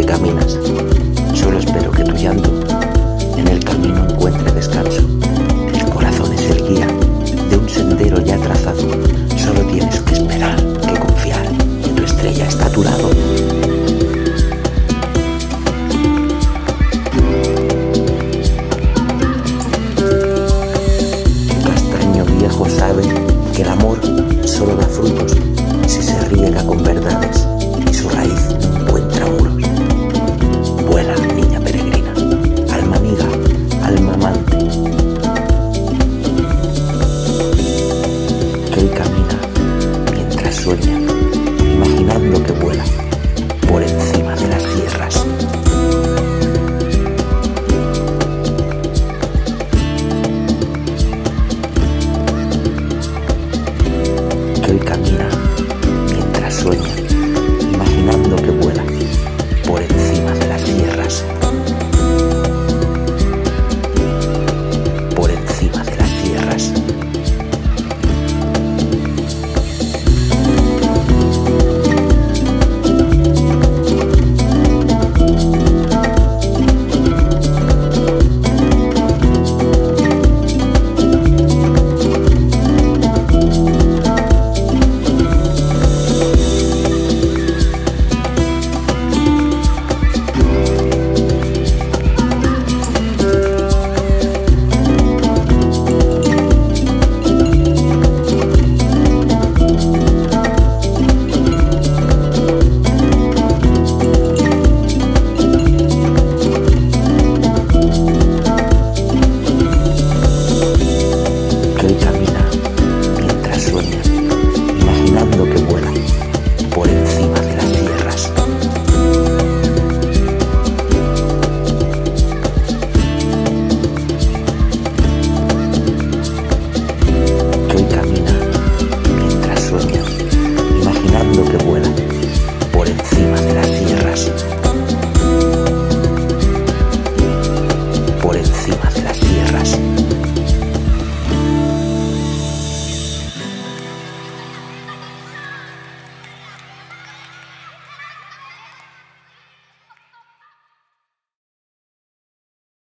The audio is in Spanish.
caminas. Solo espero que tu llanto en el camino encuentre descanso. El corazón es el guía de un sendero ya trazado. Solo tienes que esperar, que confiar, que tu estrella está a tu lado. Castaño viejo sabe que el amor solo da frutos si se riega con verdades y su raíz no encuentra muros. Vuela, niña peregrina, alma amiga, alma amante, que hoy camina mientras sueña, imaginando que vuela por encima de las sierras. Que hoy camina mientras sueña,